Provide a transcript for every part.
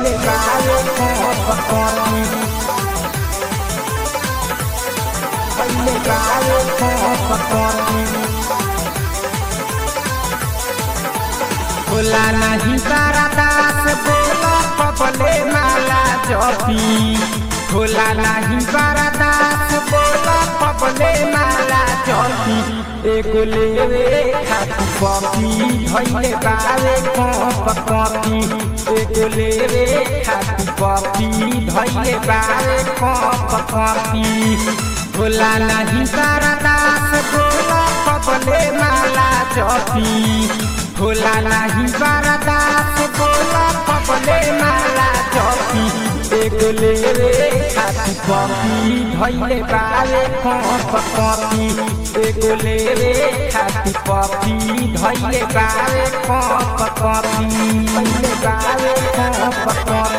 धइले बावे कॉपी धइले बावे कॉपी बोला नहीं बारादास बोला पपले माला जपी बोला नहीं बारादास बोला पपले माला जपी एगो लेवे खाती कॉपी धइले बावे कॉपी एगो लेवे खाती कॉपी धइले बावे कॉपी बोला नहीं बारादास बोला पपले माला जपी बोला नहीं बारादास बोला पपले माला जपी एगो लेवे खाती कॉपी धइले बावे कॉपी एगो लेवे खाती कॉपी धइले बावे कॉपी धइले बावे कॉपी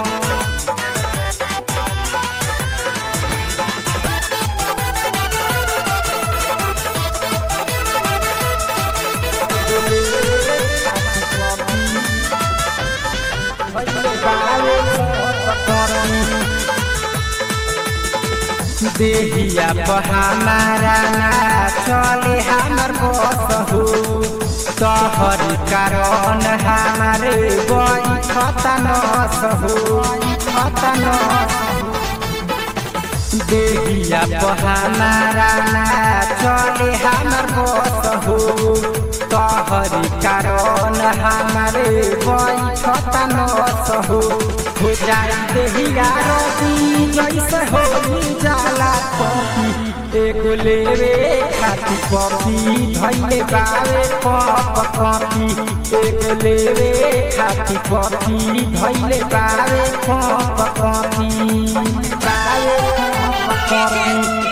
देहिया हमारा ना चले हमर बस हो तोहर कारण हमारे बई खतनस हो देहिया हमारा ना चले हमर बस हो तोहर कारण हमारे बई खतनस हो जाई देहिया रती जैसे हो जाला कॉपी एगो लेवे खाती कॉपी धइले बावे कॉपी एगो लेवे खाती कॉपी धइले बावे कॉपी बावे कॉपी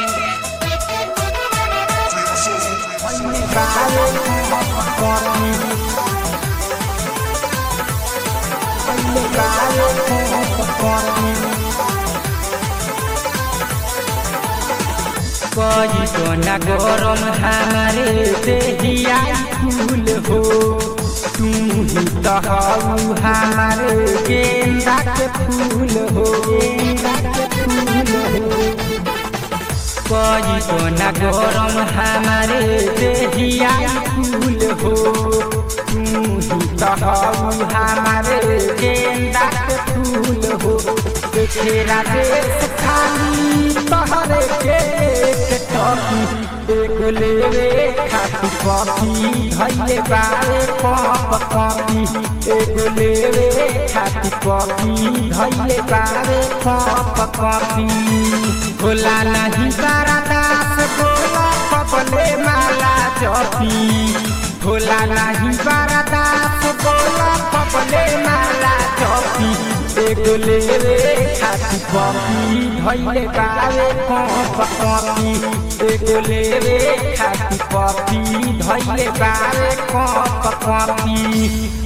बावे कॉपी कोई तो न गरम हमारे देहिया फूल हो तुम ही तो हऊ हमारे गेंदा के फूल हो कोई तो न गरम हमारे देहिया फूल हो तुम ही तो हऊ हमारे गेंदा के फूल हो तेरा देश खाली तोहरे के टॉपी एगो लेवे खाती कॉपी धइले बावे कॉपी एगो लेवे खाती कॉपी धइले बावे कॉपी बोला नहीं बारादास बोला पपले माला जपी बोला नहीं बारादास बोला पपले माला जपी एगो लेवे खाती कॉपी धइले बावे कॉपी एगो लेवे खाती कॉपी धइले बावे कॉपी।